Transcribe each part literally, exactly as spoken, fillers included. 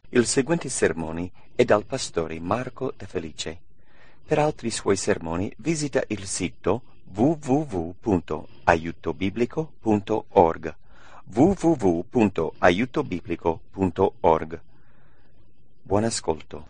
Il seguente sermone è dal pastore Marco De Felice. Per altri suoi sermoni visita il sito w w w punto aiuto biblico punto org w w w punto aiuto biblico punto org. Buon ascolto.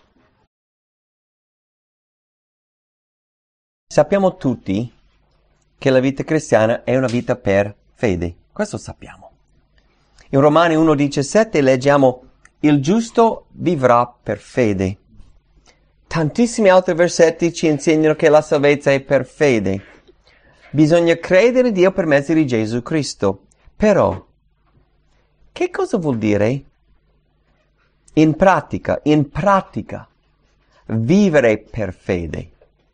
Sappiamo tutti che la vita cristiana è una vita per fede. Questo sappiamo. In Romani uno diciassette leggiamo: il giusto vivrà per fede. Tantissimi altri versetti ci insegnano che la salvezza è per fede. Bisogna credere in Dio per mezzo di Gesù Cristo. Però, che cosa vuol dire in pratica, in pratica, vivere per fede?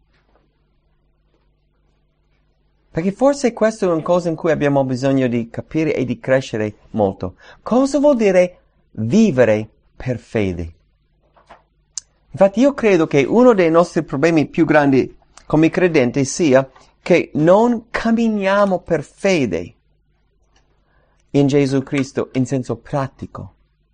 Perché forse questa è una cosa in cui abbiamo bisogno di capire e di crescere molto. Cosa vuol dire vivere per fede? Infatti io credo che uno dei nostri problemi più grandi come credenti sia che non camminiamo per fede in Gesù Cristo in senso pratico.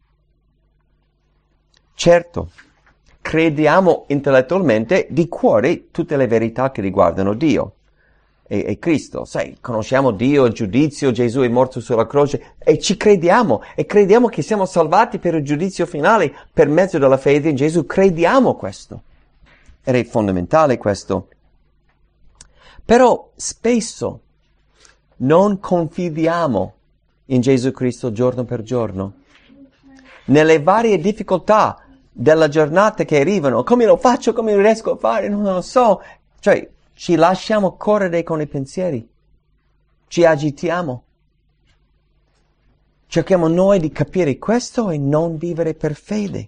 Certo, crediamo intellettualmente di cuore tutte le verità che riguardano Dio e, e Cristo. Sai, conosciamo Dio, il giudizio, Gesù è morto sulla croce e ci crediamo e crediamo che siamo salvati per il giudizio finale per mezzo della fede in Gesù. Crediamo questo. Ed è fondamentale questo. Però spesso non confidiamo in Gesù Cristo giorno per giorno. Nelle varie difficoltà della giornata che arrivano, come lo faccio, come riesco a fare, non lo so. Cioè, ci lasciamo correre con i pensieri, ci agitiamo. Cerchiamo noi di capire questo e non vivere per fede.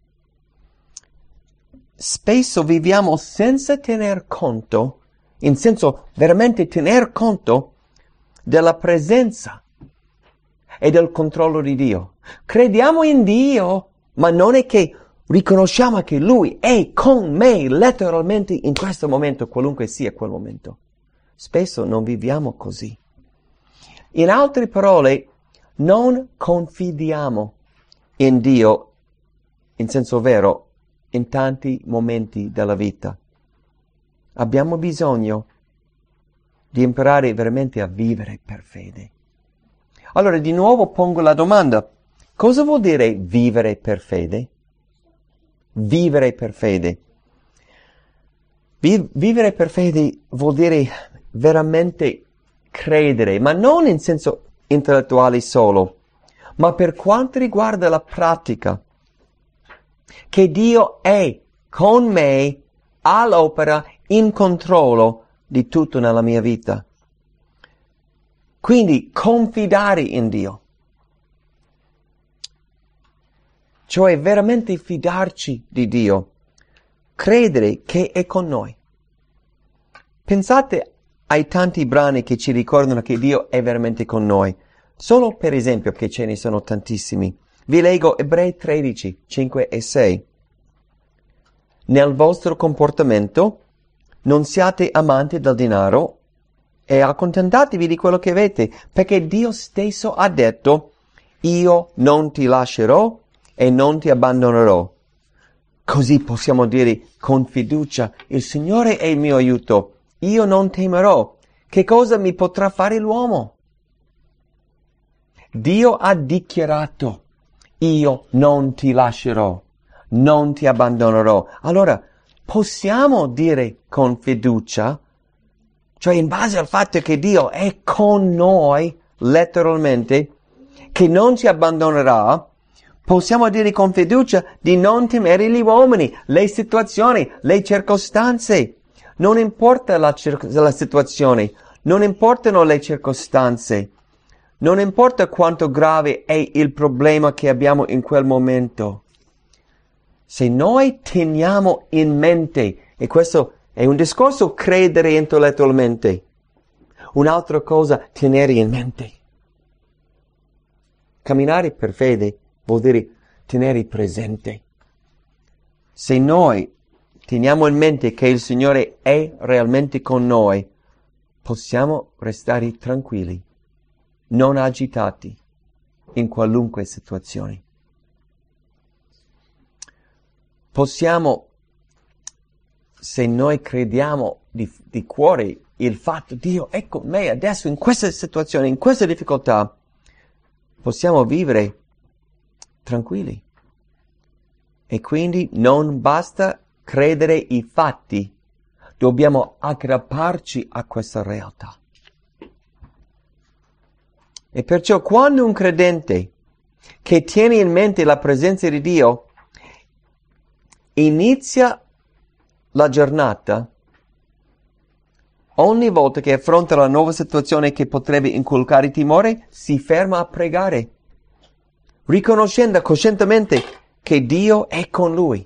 Spesso viviamo senza tener conto, in senso veramente tener conto, della presenza e del controllo di Dio. Crediamo in Dio, ma non è che riconosciamo che Lui è con me letteralmente in questo momento, qualunque sia quel momento. Spesso non viviamo così. In altre parole, non confidiamo in Dio in senso vero in tanti momenti della vita. Abbiamo bisogno di imparare veramente a vivere per fede. Allora, di nuovo pongo la domanda: cosa vuol dire vivere per fede? Vivere per fede. Vi- vivere per fede vuol dire veramente credere, ma non in senso intellettuale solo, ma per quanto riguarda la pratica, che Dio è con me all'opera, in controllo di tutto nella mia vita. Quindi confidare in Dio. Cioè veramente fidarci di Dio, credere che è con noi. Pensate ai tanti brani che ci ricordano che Dio è veramente con noi. Solo per esempio, che ce ne sono tantissimi. Vi leggo Ebrei tredici, cinque e sei. Nel vostro comportamento non siate amanti del denaro e accontentatevi di quello che avete, perché Dio stesso ha detto: io non ti lascerò e non ti abbandonerò. Così possiamo dire con fiducia: il Signore è il mio aiuto, io non temerò. Che cosa mi potrà fare l'uomo? Dio ha dichiarato: io non ti lascerò, non ti abbandonerò. Allora, possiamo dire con fiducia, cioè in base al fatto che Dio è con noi, letteralmente, che non ci abbandonerà, possiamo dire con fiducia di non temere gli uomini, le situazioni, le circostanze. Non importa la, cir- la situazione, non importano le circostanze, non importa quanto grave è il problema che abbiamo in quel momento. Se noi teniamo in mente, e questo è un discorso credere intellettualmente, un'altra cosa tenere in mente. Camminare per fede vuol dire tenere presente. Se noi teniamo in mente che il Signore è realmente con noi, possiamo restare tranquilli, non agitati in qualunque situazione. possiamo, se noi crediamo di, di cuore il fatto Dio è con me adesso in questa situazione, in questa difficoltà, possiamo vivere tranquilli. E quindi non basta credere i fatti, dobbiamo aggrapparci a questa realtà. E perciò quando un credente che tiene in mente la presenza di Dio inizia la giornata, ogni volta che affronta la nuova situazione che potrebbe inculcare timore, si ferma a pregare, riconoscendo coscientemente che Dio è con lui.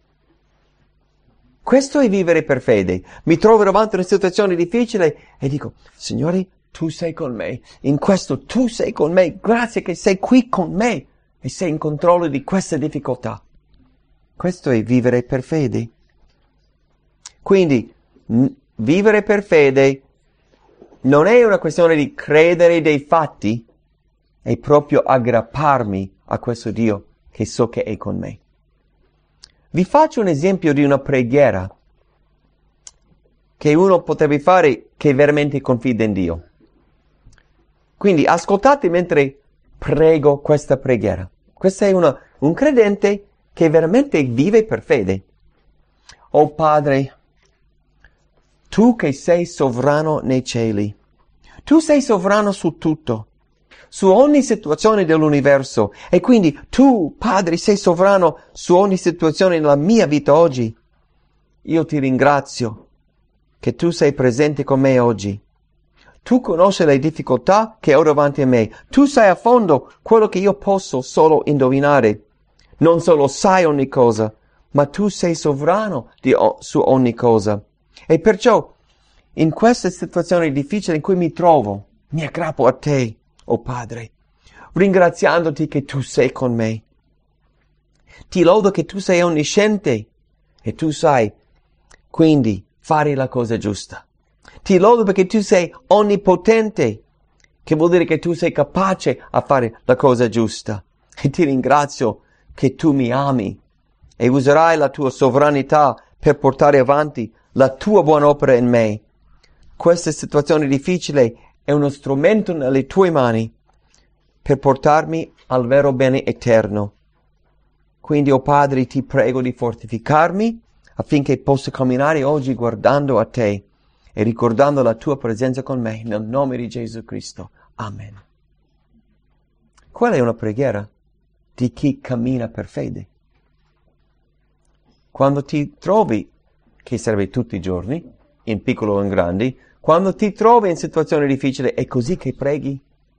Questo è vivere per fede. Mi trovo davanti a una situazione difficile e dico, Signore, tu sei con me. In questo tu sei con me. Grazie che sei qui con me e sei in controllo di questa difficoltà. Questo è vivere per fede. Quindi, n- vivere per fede non è una questione di credere dei fatti, è proprio aggrapparmi a questo Dio che so che è con me. Vi faccio un esempio di una preghiera che uno potrebbe fare che veramente confida in Dio. Quindi ascoltate mentre prego questa preghiera. Questo è una, un credente che veramente vive per fede. Oh Padre, tu che sei sovrano nei cieli, tu sei sovrano su tutto, su ogni situazione dell'universo, e quindi tu, Padre, sei sovrano su ogni situazione nella mia vita oggi. Io ti ringrazio che tu sei presente con me oggi. Tu conosci le difficoltà che ho davanti a me. Tu sai a fondo quello che io posso solo indovinare. Non solo sai ogni cosa, ma tu sei sovrano di o- su ogni cosa. E perciò, in questa situazione difficile in cui mi trovo, mi aggrappo a te, oh Padre, ringraziandoti che tu sei con me. Ti lodo che tu sei onnisciente e tu sai quindi fare la cosa giusta. Ti lodo perché tu sei onnipotente, che vuol dire che tu sei capace a fare la cosa giusta. E ti ringrazio che tu mi ami e userai la tua sovranità per portare avanti la tua buona opera in me. Questa situazione difficile è uno strumento nelle tue mani per portarmi al vero bene eterno. Quindi, oh Padre, ti prego di fortificarmi affinché possa camminare oggi guardando a te e ricordando la tua presenza con me, nel nome di Gesù Cristo. Amen. Quella è una preghiera di chi cammina per fede. Quando ti trovi, che serve tutti i giorni, in piccolo o in grandi, quando ti trovi in situazioni difficili, è così che preghi?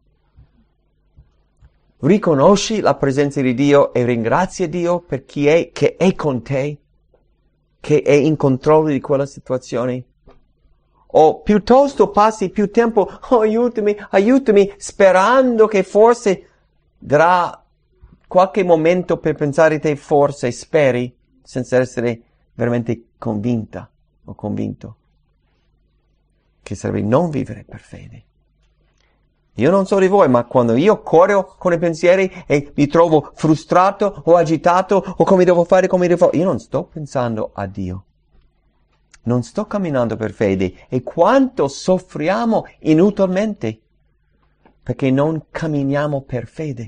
Riconosci la presenza di Dio e ringrazia Dio per chi è, che è con te, che è in controllo di quella situazione? O piuttosto passi più tempo, oh, aiutami, aiutami, sperando che forse darà qualche momento per pensare a te, forse speri, senza essere veramente convinta o convinto, che serve non vivere per fede. Io non so di voi, ma quando io corro con i pensieri e mi trovo frustrato o agitato o come devo fare, come devo fare, io non sto pensando a Dio. Non sto camminando per fede. E quanto soffriamo inutilmente perché non camminiamo per fede.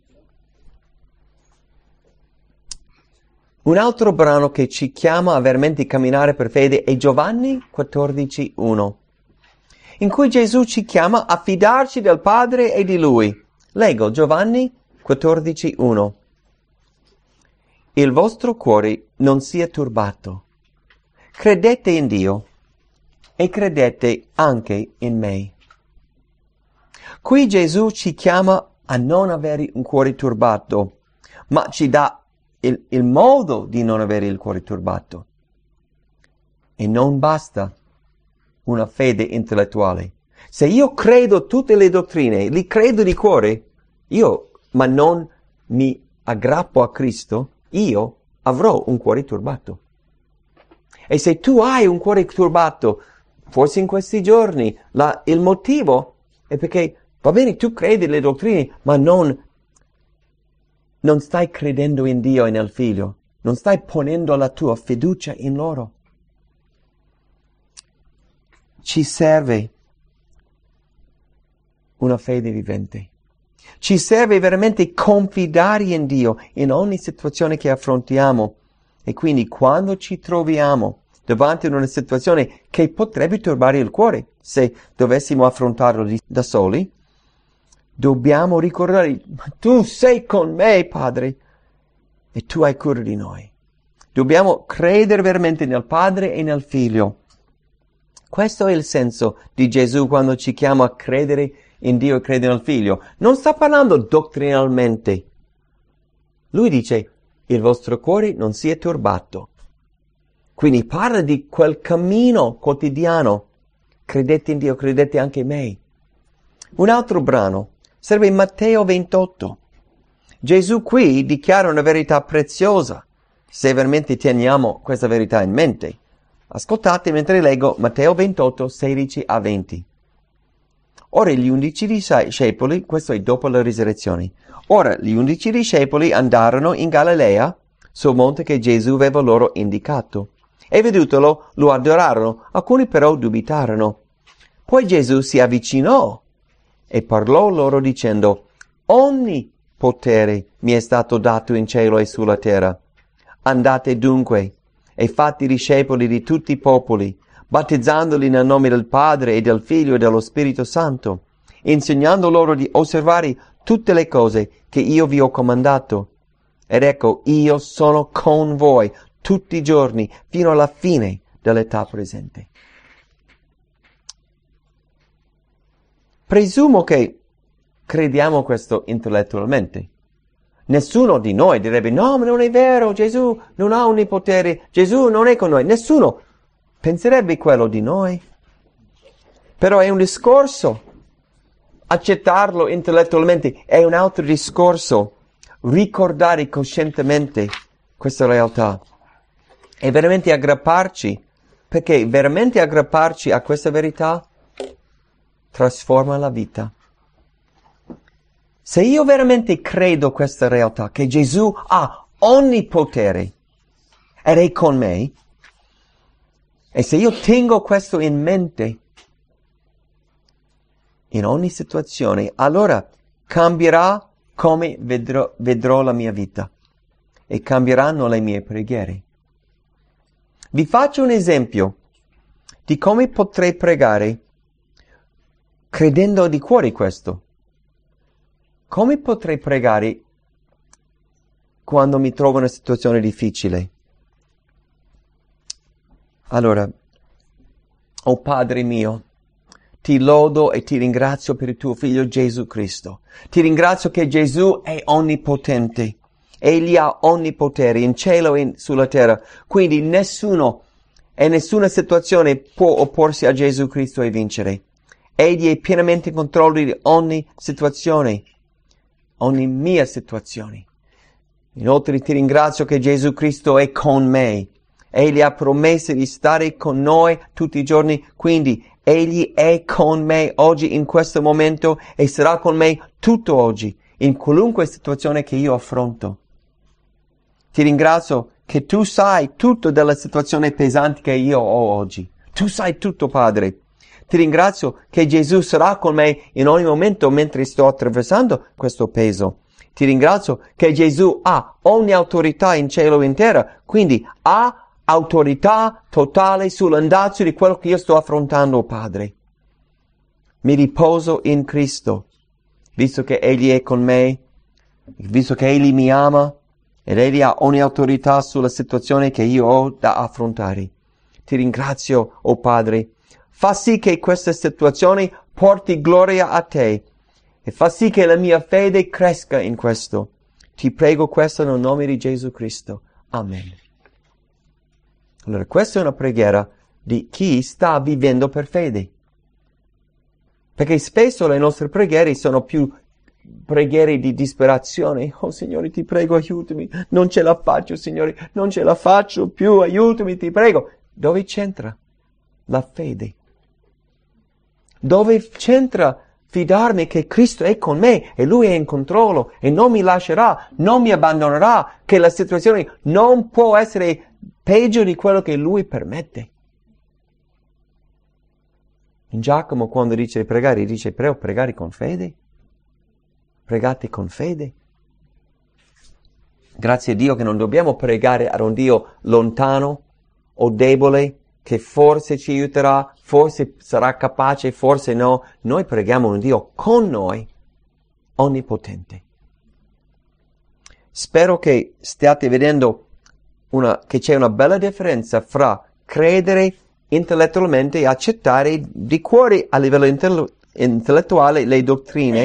Un altro brano che ci chiama a veramente camminare per fede è Giovanni quattordici uno, in cui Gesù ci chiama a fidarci del Padre e di Lui. Leggo Giovanni quattordici uno. Il vostro cuore non sia turbato. Credete in Dio e credete anche in me. Qui Gesù ci chiama a non avere un cuore turbato, ma ci dà il, il modo di non avere il cuore turbato. E non basta una fede intellettuale. Se io credo tutte le dottrine, li credo di cuore, io, ma non mi aggrappo a Cristo, io avrò un cuore turbato. E se tu hai un cuore turbato, forse in questi giorni, la, il motivo è perché, va bene, tu credi le dottrine, ma non, non stai credendo in Dio e nel Figlio. Non stai ponendo la tua fiducia in loro. Ci serve una fede vivente. Ci serve veramente confidare in Dio in ogni situazione che affrontiamo. E quindi quando ci troviamo davanti a una situazione che potrebbe turbare il cuore, se dovessimo affrontarlo da soli, dobbiamo ricordare, tu sei con me, Padre, e tu hai cura di noi. Dobbiamo credere veramente nel Padre e nel Figlio. Questo è il senso di Gesù quando ci chiama a credere in Dio e credere nel Figlio. Non sta parlando dottrinalmente. Lui dice, il vostro cuore non sia turbato. Quindi parla di quel cammino quotidiano. Credete in Dio, credete anche in me. Un altro brano serve in Matteo ventotto. Gesù qui dichiara una verità preziosa, se veramente teniamo questa verità in mente. Ascoltate mentre leggo Matteo ventotto, sedici a venti. Ora gli undici discepoli, questo è dopo la risurrezione, ora gli undici discepoli andarono in Galilea, sul monte che Gesù aveva loro indicato, e vedutolo lo adorarono, alcuni però dubitarono. Poi Gesù si avvicinò e parlò loro dicendo, ogni potere mi è stato dato in cielo e sulla terra. Andate dunque e fate discepoli di tutti i popoli, battezzandoli nel nome del Padre e del Figlio e dello Spirito Santo, insegnando loro di osservare tutte le cose che io vi ho comandato. Ed ecco, io sono con voi tutti i giorni fino alla fine dell'età presente. Presumo che crediamo questo intellettualmente. Nessuno di noi direbbe, no, ma non è vero, Gesù non ha onnipotere, Gesù non è con noi. Nessuno penserebbe quello di noi. Però è un discorso. Accettarlo intellettualmente è un altro discorso. Ricordare coscientemente questa realtà. E veramente aggrapparci, perché veramente aggrapparci a questa verità trasforma la vita. Se io veramente credo questa realtà, che Gesù ha ogni potere ed è con me, e se io tengo questo in mente in ogni situazione, allora cambierà come vedrò, vedrò la mia vita e cambieranno le mie preghiere. Vi faccio un esempio di come potrei pregare credendo di cuore questo. Come potrei pregare quando mi trovo in una situazione difficile? Allora, oh Padre mio, ti lodo e ti ringrazio per il tuo Figlio Gesù Cristo. Ti ringrazio che Gesù è onnipotente. Egli ha ogni potere in cielo e sulla terra. Quindi nessuno e nessuna situazione può opporsi a Gesù Cristo e vincere. Egli è pienamente in controllo di ogni situazione. Ogni mia situazione. Inoltre ti ringrazio che Gesù Cristo è con me. Egli ha promesso di stare con noi tutti i giorni, quindi Egli è con me oggi in questo momento e sarà con me tutto oggi, in qualunque situazione che io affronto. Ti ringrazio che tu sai tutto della situazione pesante che io ho oggi. Tu sai tutto, Padre. Ti ringrazio che Gesù sarà con me in ogni momento mentre sto attraversando questo peso. Ti ringrazio che Gesù ha ogni autorità in cielo e in terra, quindi ha autorità totale sull'andazzo di quello che io sto affrontando, Padre. Mi riposo in Cristo, visto che Egli è con me, visto che Egli mi ama, ed Egli ha ogni autorità sulla situazione che io ho da affrontare. Ti ringrazio, oh Padre. Fa sì che questa situazione porti gloria a te e fa sì che la mia fede cresca in questo. Ti prego questo nel nome di Gesù Cristo. Amen. Allora, questa è una preghiera di chi sta vivendo per fede. Perché spesso le nostre preghiere sono più preghiere di disperazione. Oh Signore, ti prego, aiutami. Non ce la faccio, Signore. Non ce la faccio più. Aiutami, ti prego. Dove c'entra la fede? Dove c'entra fidarmi che Cristo è con me e Lui è in controllo e non mi lascerà, non mi abbandonerà, che la situazione non può essere peggio di quello che Lui permette. In Giacomo, quando dice pregare, dice però pregare con fede. Pregate con fede. Grazie a Dio che non dobbiamo pregare ad un Dio lontano o debole, che forse ci aiuterà, forse sarà capace, forse no. Noi preghiamo un Dio con noi, onnipotente. Spero che stiate vedendo una, che c'è una bella differenza fra credere intellettualmente e accettare di cuore a livello intello- intellettuale le dottrine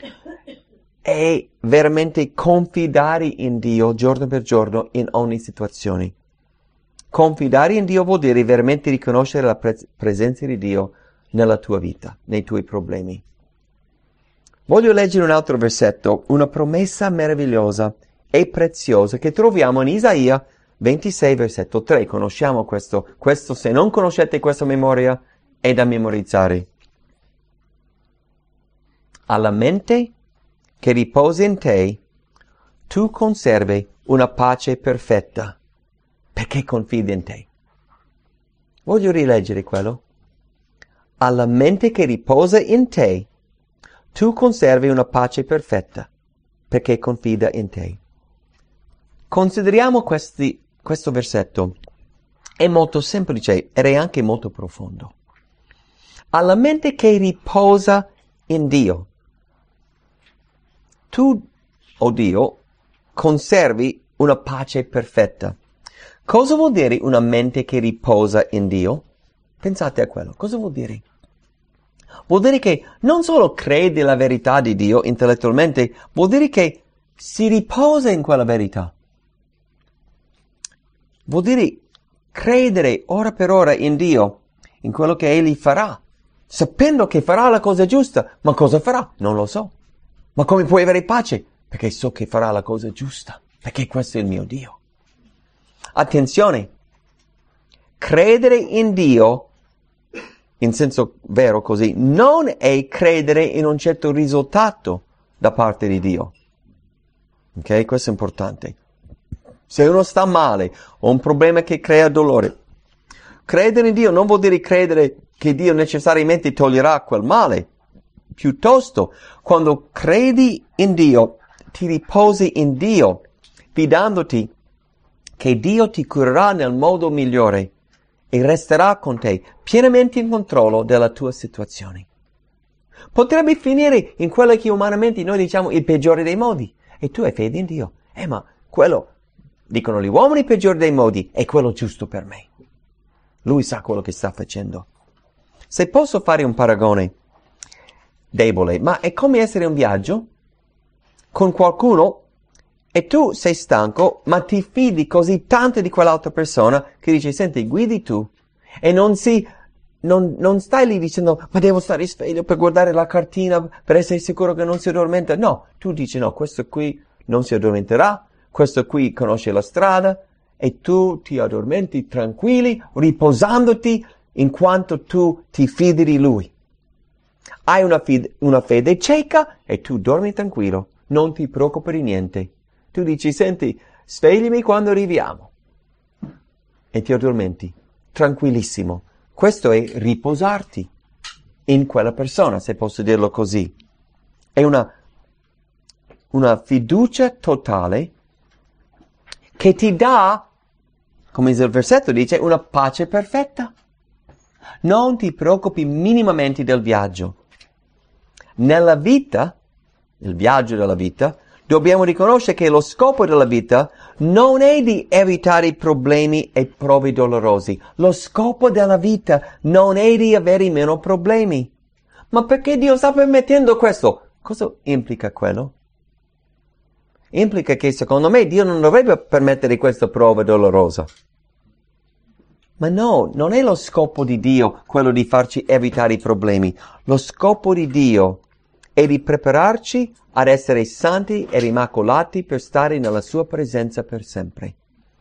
e veramente confidare in Dio giorno per giorno in ogni situazione. Confidare in Dio vuol dire veramente riconoscere la pre- presenza di Dio nella tua vita, nei tuoi problemi. Voglio leggere un altro versetto, una promessa meravigliosa e preziosa che troviamo in Isaia ventisei, versetto tre. Conosciamo questo. Questo, se non conoscete questa memoria, è da memorizzare. Alla mente che riposa in te, tu conservi una pace perfetta, perché confidi in te. Voglio rileggere quello. Alla mente che riposa in te, tu conservi una pace perfetta, perché confida in te. Consideriamo questi, questo versetto. È molto semplice ed è anche molto profondo. Alla mente che riposa in Dio, tu, o oh Dio, conservi una pace perfetta. Cosa vuol dire una mente che riposa in Dio? Pensate a quello. Cosa vuol dire? Vuol dire che non solo crede la verità di Dio intellettualmente, vuol dire che si riposa in quella verità. Vuol dire credere ora per ora in Dio, in quello che Egli farà, sapendo che farà la cosa giusta. Ma cosa farà? Non lo so. Ma come puoi avere pace? Perché so che farà la cosa giusta, perché questo è il mio Dio. Attenzione, credere in Dio, in senso vero così, non è credere in un certo risultato da parte di Dio. Ok? Questo è importante. Se uno sta male, o un problema che crea dolore, credere in Dio non vuol dire credere che Dio necessariamente toglierà quel male. Piuttosto, quando credi in Dio, ti riposi in Dio, fidandoti che Dio ti curerà nel modo migliore e resterà con te, pienamente in controllo della tua situazione. Potrebbe finire in quello che umanamente noi diciamo il peggiore dei modi, e tu hai fede in Dio. Eh, ma quello, dicono gli uomini, il peggiore dei modi, è quello giusto per me. Lui sa quello che sta facendo. Se posso fare un paragone debole, ma è come essere in viaggio con qualcuno e tu sei stanco, ma ti fidi così tanto di quell'altra persona che dici, senti, guidi tu, e non si, non, non stai lì dicendo, ma devo stare sveglio per guardare la cartina, per essere sicuro che non si addormenta. No, tu dici, no, questo qui non si addormenterà, questo qui conosce la strada, e tu ti addormenti tranquilli, riposandoti, in quanto tu ti fidi di lui. Hai una, fide, una fede cieca e tu dormi tranquillo, non ti preoccupi di niente. Tu dici, senti, svegliami quando arriviamo. E ti addormenti, tranquillissimo. Questo è riposarti in quella persona, se posso dirlo così. È una, una fiducia totale che ti dà, come il versetto dice, una pace perfetta. Non ti preoccupi minimamente del viaggio. Nella vita, nel viaggio della vita, dobbiamo riconoscere che lo scopo della vita non è di evitare problemi e prove dolorosi. Lo scopo della vita non è di avere meno problemi. Ma perché Dio sta permettendo questo? Cosa implica quello? Implica che secondo me Dio non dovrebbe permettere questa prova dolorosa. Ma no, non è lo scopo di Dio quello di farci evitare i problemi. Lo scopo di Dio è di prepararci ad essere santi e immacolati per stare nella sua presenza per sempre.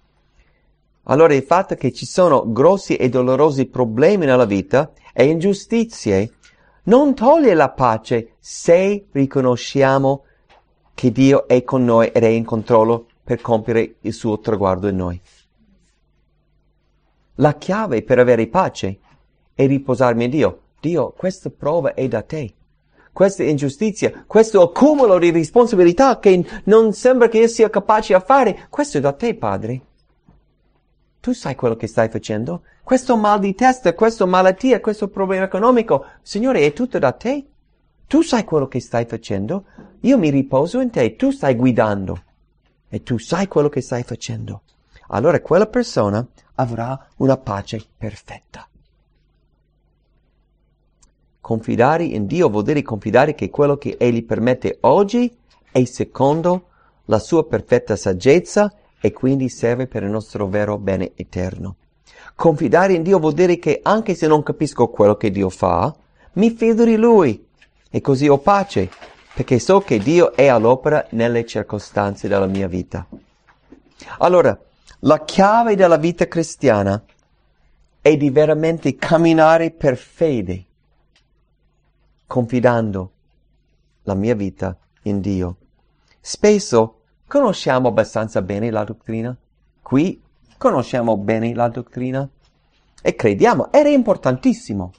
Allora il fatto che ci sono grossi e dolorosi problemi nella vita e ingiustizie non toglie la pace se riconosciamo che Dio è con noi ed è in controllo per compiere il suo traguardo in noi. La chiave per avere pace è riposarmi in Dio. Dio, questa prova è da te. Questa ingiustizia, questo accumulo di responsabilità che non sembra che io sia capace a fare, questo è da te, Padre. Tu sai quello che stai facendo? Questo mal di testa, questa malattia, questo problema economico, Signore, è tutto da te. Tu sai quello che stai facendo. Io mi riposo in te, tu stai guidando. E tu sai quello che stai facendo. Allora quella persona avrà una pace perfetta. Confidare in Dio vuol dire confidare che quello che Egli permette oggi è secondo la sua perfetta saggezza e quindi serve per il nostro vero bene eterno. Confidare in Dio vuol dire che anche se non capisco quello che Dio fa, mi fido di Lui e così ho pace, perché so che Dio è all'opera nelle circostanze della mia vita. Allora, la chiave della vita cristiana è di veramente camminare per fede, confidando la mia vita in Dio. Spesso conosciamo abbastanza bene la dottrina. Qui conosciamo bene la dottrina e crediamo, ed è importantissimo.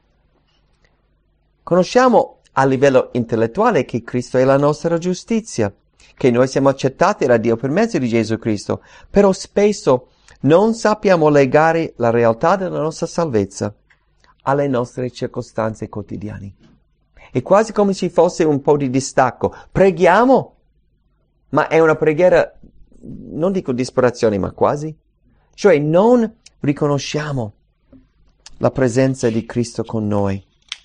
Conosciamo a livello intellettuale che Cristo è la nostra giustizia, che noi siamo accettati da Dio per mezzo di Gesù Cristo, però spesso non sappiamo legare la realtà della nostra salvezza alle nostre circostanze quotidiane. È quasi come se fosse un po' di distacco. Preghiamo, ma è una preghiera, non dico disperazione, ma quasi. Cioè non riconosciamo la presenza di Cristo con noi.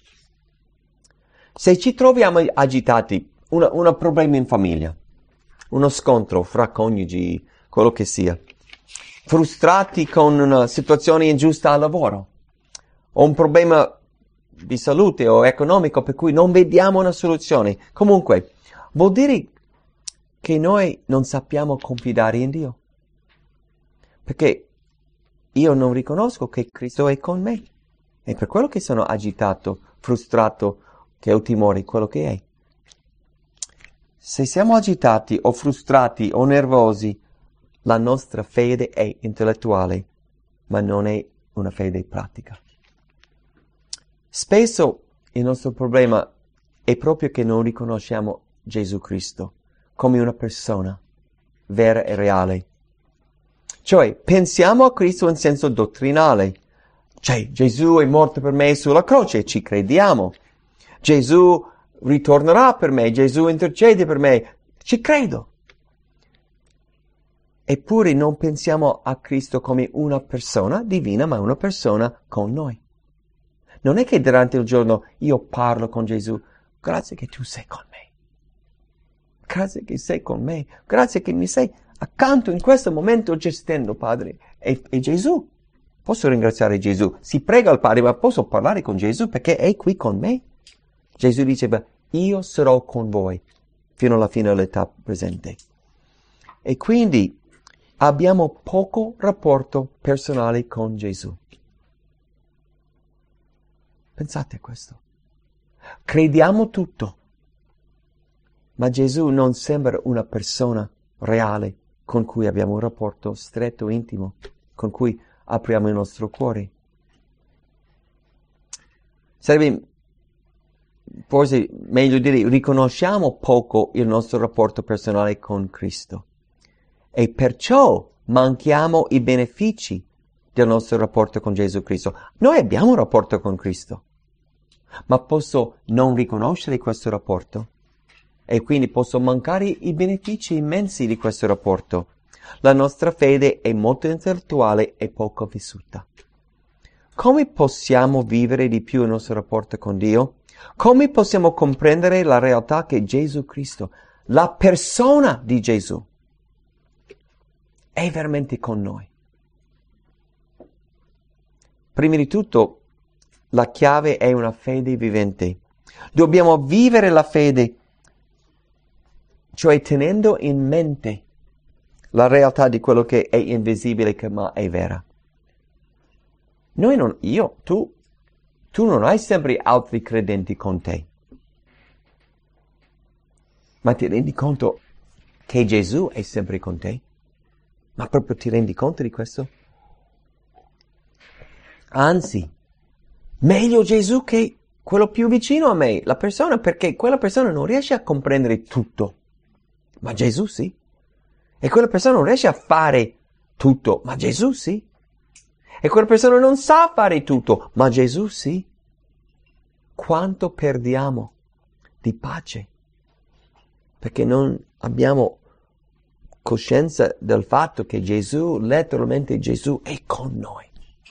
Se ci troviamo agitati, un problema in famiglia, uno scontro fra coniugi, quello che sia, frustrati con una situazione ingiusta al lavoro, o un problema di salute o economico per cui non vediamo una soluzione, comunque vuol dire che noi non sappiamo confidare in Dio, perché io non riconosco che Cristo è con me, è per quello che sono agitato, frustrato, che ho timore, quello che è. Se siamo agitati o frustrati o nervosi, la nostra fede è intellettuale, ma non è una fede pratica. Spesso il nostro problema è proprio che non riconosciamo Gesù Cristo come una persona vera e reale. Cioè, pensiamo a Cristo in senso dottrinale. Cioè, Gesù è morto per me sulla croce, ci crediamo. Gesù ritornerà per me, Gesù intercede per me, ci credo. Eppure non pensiamo a Cristo come una persona divina, ma una persona con noi. Non è che durante il giorno io parlo con Gesù, grazie che tu sei con me. Grazie che sei con me. Grazie che mi sei accanto in questo momento gestendo, Padre. E, e Gesù. Posso ringraziare Gesù. Si prega al Padre, ma posso parlare con Gesù perché è qui con me. Gesù diceva, io sarò con voi fino alla fine dell'età presente. E quindi abbiamo poco rapporto personale con Gesù. Pensate a questo. Crediamo tutto, ma Gesù non sembra una persona reale con cui abbiamo un rapporto stretto, intimo, con cui apriamo il nostro cuore. Sarebbe forse meglio dire, riconosciamo poco il nostro rapporto personale con Cristo e perciò manchiamo i benefici del nostro rapporto con Gesù Cristo. Noi abbiamo un rapporto con Cristo, ma posso non riconoscere questo rapporto e quindi posso mancare i benefici immensi di questo rapporto. La nostra fede è molto intellettuale e poco vissuta. Come possiamo vivere di più il nostro rapporto con Dio? Come possiamo comprendere la realtà che Gesù Cristo, la persona di Gesù, è veramente con noi? Prima di tutto, la chiave è una fede vivente. Dobbiamo vivere la fede, cioè tenendo in mente la realtà di quello che è invisibile, che ma è vera. Noi non, io, tu, Tu non hai sempre altri credenti con te. Ma ti rendi conto che Gesù è sempre con te? Ma proprio ti rendi conto di questo? Anzi, meglio Gesù che quello più vicino a me, la persona, perché quella persona non riesce a comprendere tutto. Ma Gesù sì. E quella persona non riesce a fare tutto, ma Gesù sì. E quella persona non sa fare tutto, ma Gesù sì. Quanto perdiamo di pace? Perché non abbiamo coscienza del fatto che Gesù, letteralmente Gesù, è con noi.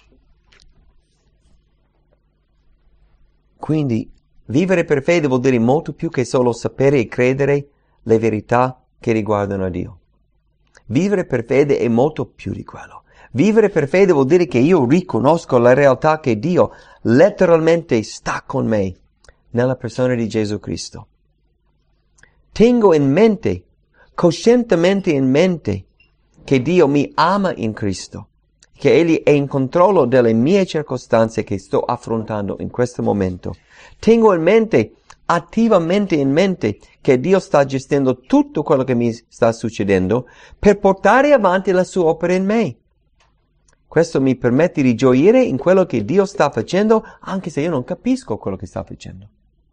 Quindi vivere per fede vuol dire molto più che solo sapere e credere le verità che riguardano a Dio. Vivere per fede è molto più di quello. Vivere per fede vuol dire che io riconosco la realtà che Dio letteralmente sta con me nella persona di Gesù Cristo. Tengo in mente, coscientemente in mente, che Dio mi ama in Cristo, che Egli è in controllo delle mie circostanze che sto affrontando in questo momento. Tengo in mente, attivamente in mente, che Dio sta gestendo tutto quello che mi sta succedendo per portare avanti la sua opera in me. Questo mi permette di gioire in quello che Dio sta facendo, anche se io non capisco quello che sta facendo.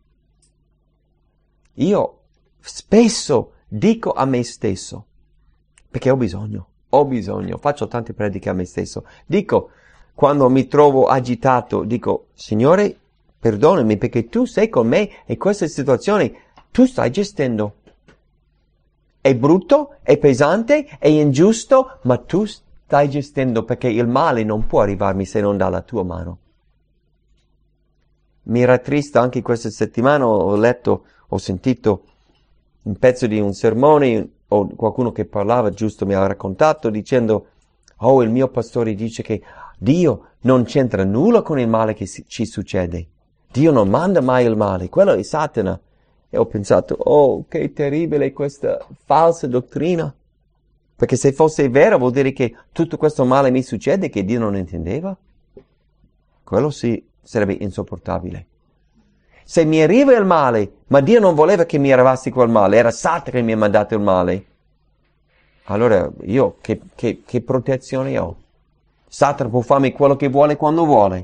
Io spesso dico a me stesso, perché ho bisogno, ho bisogno, faccio tante prediche a me stesso. Dico, quando mi trovo agitato, dico, Signore, perdonami perché tu sei con me e questa situazione tu stai gestendo. È brutto, è pesante, è ingiusto, ma tu stai gestendo perché il male non può arrivarmi se non dalla tua mano. Mi rattrista anche questa settimana, ho letto, ho sentito un pezzo di un sermone o qualcuno che parlava, giusto, mi ha raccontato dicendo, oh, il mio pastore dice che Dio non c'entra nulla con il male che si, ci succede. Dio non manda mai il male, quello è Satana. E ho pensato, oh, che terribile questa falsa dottrina. Perché se fosse vero vuol dire che tutto questo male mi succede che Dio non intendeva. Quello sì, sarebbe insopportabile. Se mi arriva il male, ma Dio non voleva che mi arrivasse quel male, era Satana che mi ha mandato il male, allora io che, che, che protezione ho? Satana può farmi quello che vuole quando vuole.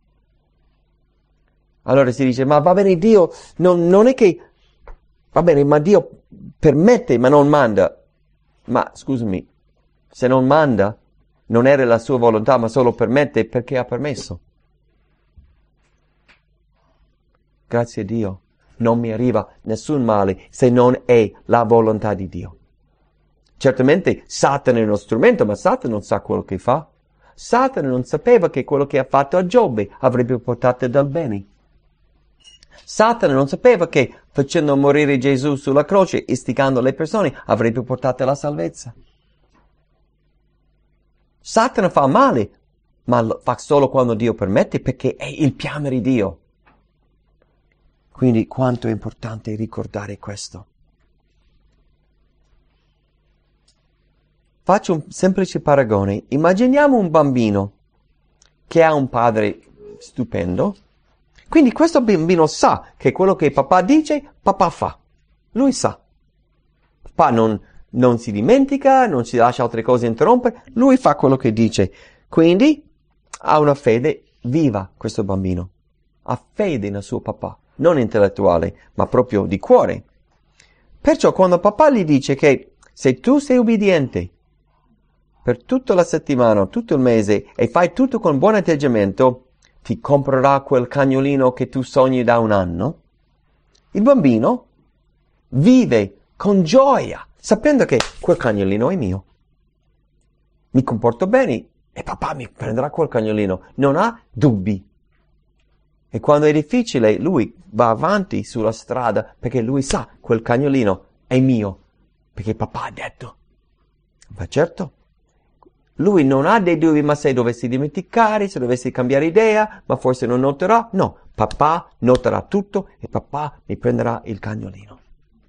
Allora si dice, ma va bene, Dio non, non è che, va bene, ma Dio permette ma non manda. Ma scusami, se non manda, non era la sua volontà ma solo permette, perché ha permesso? Grazie a Dio, non mi arriva nessun male se non è la volontà di Dio. Certamente Satana è uno strumento, ma Satana non sa quello che fa. Satana non sapeva che quello che ha fatto a Giobbe avrebbe portato del bene. Satana non sapeva che facendo morire Gesù sulla croce, istigando le persone, avrebbe portato la salvezza. Satana fa male, ma lo fa solo quando Dio permette, perché è il piano di Dio. Quindi quanto è importante ricordare questo. Faccio un semplice paragone. Immaginiamo un bambino che ha un padre stupendo. Quindi questo bambino sa che quello che papà dice, papà fa. Lui sa. Papà non, non si dimentica, non si lascia altre cose interrompere. Lui fa quello che dice. Quindi ha una fede viva questo bambino. Ha fede nel suo papà. Non intellettuale, ma proprio di cuore. Perciò quando papà gli dice che se tu sei ubbidiente per tutta la settimana, tutto il mese e fai tutto con buon atteggiamento, ti comprerà quel cagnolino che tu sogni da un anno, il bambino vive con gioia, sapendo che quel cagnolino è mio. Mi comporto bene e papà mi prenderà quel cagnolino. Non ha dubbi. E quando è difficile, lui va avanti sulla strada perché lui sa quel cagnolino è mio, perché papà ha detto. Ma certo, lui non ha dei dubbi, ma se dovessi dimenticare, se dovessi cambiare idea, ma forse non noterà. No, papà noterà tutto e papà mi prenderà il cagnolino.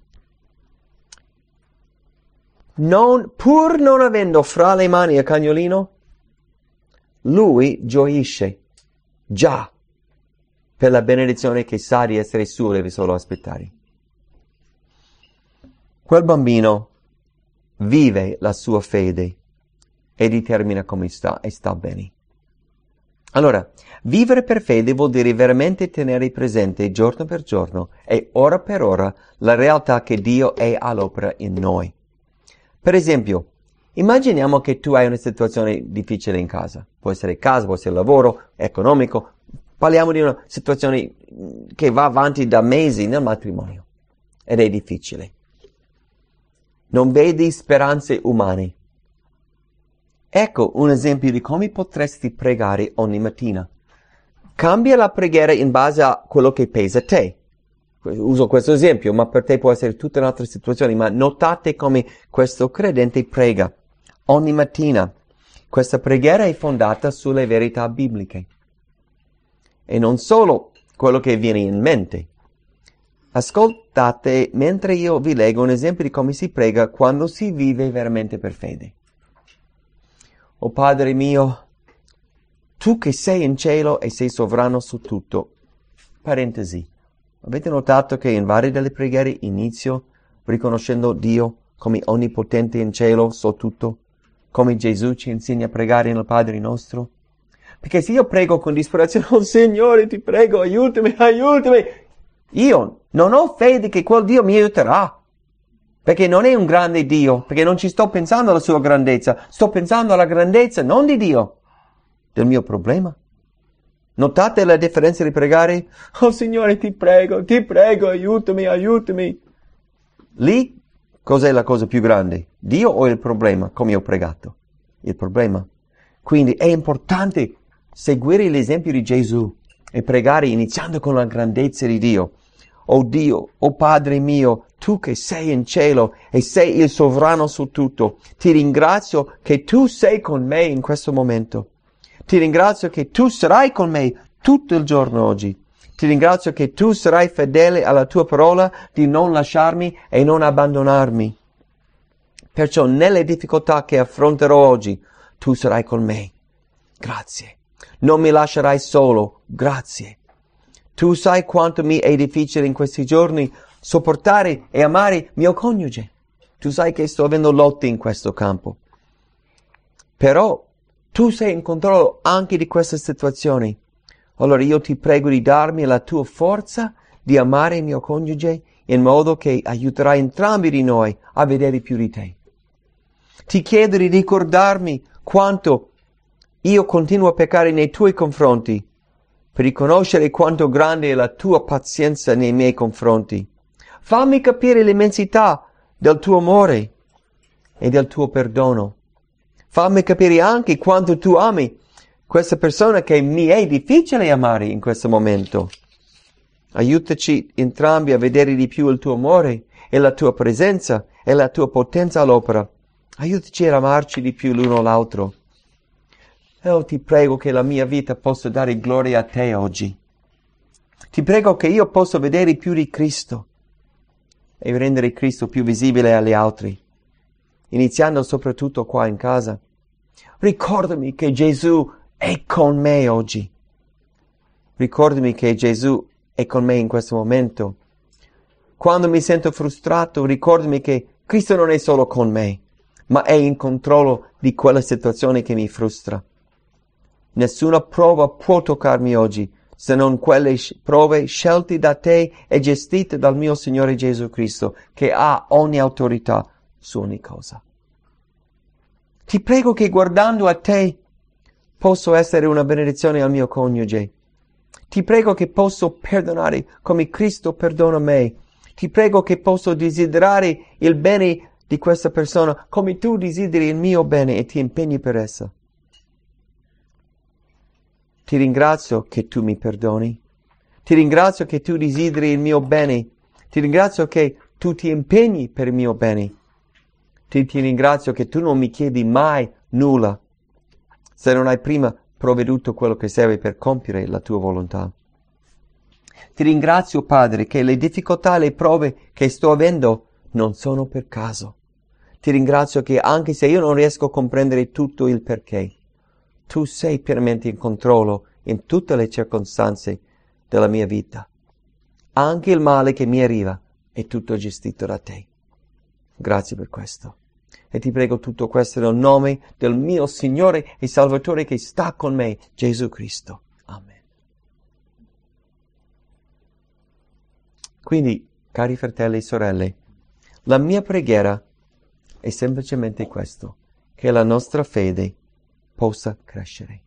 Non, pur non avendo fra le mani il cagnolino, lui gioisce già per la benedizione che sa di essere sua, deve solo aspettare. Quel bambino vive la sua fede e determina come sta e sta bene. Allora, vivere per fede vuol dire veramente tenere presente giorno per giorno e ora per ora la realtà che Dio è all'opera in noi. Per esempio, immaginiamo che tu hai una situazione difficile in casa. Può essere casa, può essere lavoro, economico. Parliamo di una situazione che va avanti da mesi nel matrimonio ed è difficile. Non vedi speranze umane. Ecco un esempio di come potresti pregare ogni mattina. Cambia la preghiera in base a quello che pesa a te. Uso questo esempio, ma per te può essere tutta un'altra situazione. Ma notate come questo credente prega ogni mattina. Questa preghiera è fondata sulle verità bibliche. E non solo quello che viene in mente. Ascoltate mentre io vi leggo un esempio di come si prega quando si vive veramente per fede. O Padre mio, tu che sei in cielo e sei sovrano su tutto. Parentesi. Avete notato che in varie delle preghiere inizio riconoscendo Dio come onnipotente in cielo su tutto, come Gesù ci insegna a pregare nel Padre nostro? Perché se io prego con disperazione, oh Signore, ti prego, aiutami, aiutami, io non ho fede che quel Dio mi aiuterà. Perché non è un grande Dio, perché non ci sto pensando alla sua grandezza, sto pensando alla grandezza non di Dio, del mio problema. Notate la differenza di pregare? Oh Signore, ti prego, ti prego, aiutami, aiutami. Lì, cos'è la cosa più grande? Dio o il problema, come ho pregato? Il problema. Quindi è importante seguire l'esempio di Gesù e pregare iniziando con la grandezza di Dio. Oh Dio, oh Padre mio, tu che sei in cielo e sei il sovrano su tutto, ti ringrazio che tu sei con me in questo momento. Ti ringrazio che tu sarai con me tutto il giorno oggi. Ti ringrazio che tu sarai fedele alla tua parola di non lasciarmi e non abbandonarmi. Perciò nelle difficoltà che affronterò oggi, tu sarai con me. Grazie. Non mi lascerai solo. Grazie. Tu sai quanto mi è difficile in questi giorni sopportare e amare mio coniuge. Tu sai che sto avendo lotte in questo campo. Però tu sei in controllo anche di queste situazioni. Allora io ti prego di darmi la tua forza di amare il mio coniuge in modo che aiuterà entrambi di noi a vedere più di te. Ti chiedo di ricordarmi quanto io continuo a peccare nei tuoi confronti, per riconoscere quanto grande è la tua pazienza nei miei confronti. Fammi capire l'immensità del tuo amore e del tuo perdono. Fammi capire anche quanto tu ami questa persona che mi è difficile amare in questo momento. Aiutaci entrambi a vedere di più il tuo amore e la tua presenza e la tua potenza all'opera. Aiutaci ad amarci di più l'uno l'altro. Oh, ti prego che la mia vita possa dare gloria a te oggi. Ti prego che io possa vedere più di Cristo e rendere Cristo più visibile agli altri, iniziando soprattutto qua in casa. Ricordami che Gesù è con me oggi. Ricordami che Gesù è con me in questo momento. Quando mi sento frustrato, ricordami che Cristo non è solo con me, ma è in controllo di quella situazione che mi frustra. Nessuna prova può toccarmi oggi, se non quelle prove scelte da te e gestite dal mio Signore Gesù Cristo, che ha ogni autorità su ogni cosa. Ti prego che guardando a te posso essere una benedizione al mio coniuge. Ti prego che posso perdonare come Cristo perdona me. Ti prego che posso desiderare il bene di questa persona come tu desideri il mio bene e ti impegni per essa. Ti ringrazio che tu mi perdoni. Ti ringrazio che tu desideri il mio bene. Ti ringrazio che tu ti impegni per il mio bene. Ti, ti ringrazio che tu non mi chiedi mai nulla se non hai prima provveduto quello che serve per compiere la tua volontà. Ti ringrazio, Padre, che le difficoltà e le prove che sto avendo non sono per caso. Ti ringrazio che anche se io non riesco a comprendere tutto il perché, tu sei pienamente in controllo in tutte le circostanze della mia vita. Anche il male che mi arriva è tutto gestito da te. Grazie per questo. E ti prego tutto questo nel nome del mio Signore e Salvatore che sta con me, Gesù Cristo. Amen. Quindi, cari fratelli e sorelle, la mia preghiera è semplicemente questo, che la nostra fede possa crescere.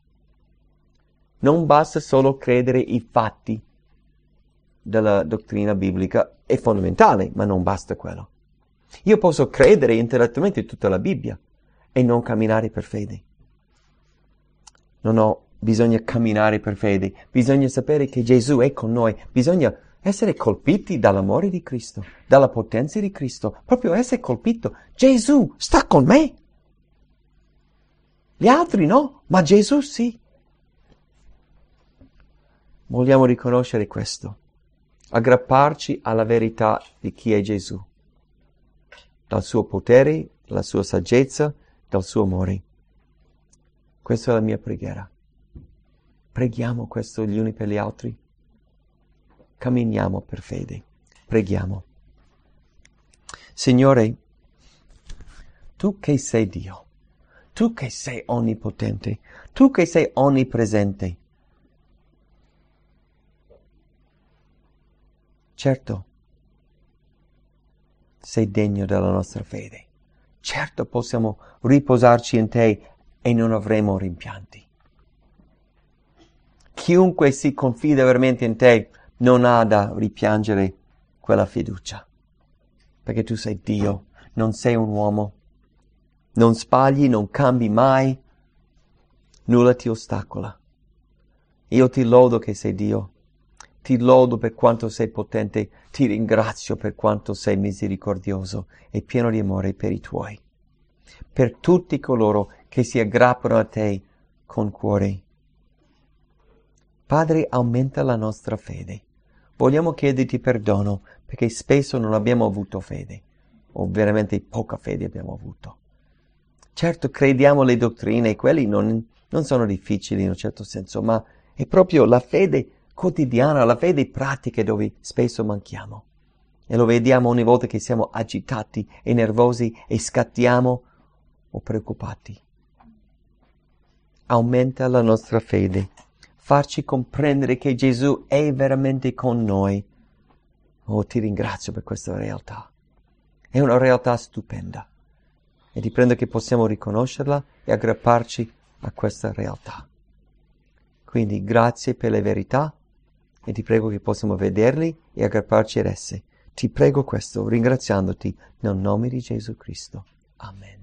Non basta solo credere i fatti della dottrina biblica, è fondamentale, ma non basta quello. Io posso credere intellettualmente tutta la Bibbia e non camminare per fede. Non ho, bisogna camminare per fede, bisogna sapere che Gesù è con noi, bisogna essere colpiti dall'amore di Cristo, dalla potenza di Cristo, proprio essere colpito. Gesù sta con me. Gli altri no, ma Gesù sì. Vogliamo riconoscere questo, aggrapparci alla verità di chi è Gesù, dal suo potere, dalla sua saggezza, dal suo amore. Questa è la mia preghiera. Preghiamo questo gli uni per gli altri. Camminiamo per fede. Preghiamo. Signore, tu che sei Dio, tu che sei onnipotente, tu che sei onnipresente. Certo, sei degno della nostra fede. Certo possiamo riposarci in te e non avremo rimpianti. Chiunque si confida veramente in te non ha da ripiangere quella fiducia, perché tu sei Dio, non sei un uomo, non sbagli, non cambi mai, nulla ti ostacola. Io ti lodo che sei Dio, ti lodo per quanto sei potente, ti ringrazio per quanto sei misericordioso e pieno di amore per i tuoi, per tutti coloro che si aggrappano a te con cuore. Padre, aumenta la nostra fede. Vogliamo chiederti perdono perché spesso non abbiamo avuto fede, o veramente poca fede abbiamo avuto. Certo, crediamo le dottrine, quelli non, non sono difficili in un certo senso, ma è proprio la fede quotidiana, la fede pratica dove spesso manchiamo. E lo vediamo ogni volta che siamo agitati e nervosi e scattiamo o preoccupati. Aumenta la nostra fede. Farci comprendere che Gesù è veramente con noi. Oh, ti ringrazio per questa realtà. È una realtà stupenda. E ti prego che possiamo riconoscerla e aggrapparci a questa realtà. Quindi grazie per le verità e ti prego che possiamo vederli e aggrapparci ad esse. Ti prego questo ringraziandoti nel nome di Gesù Cristo. Amen.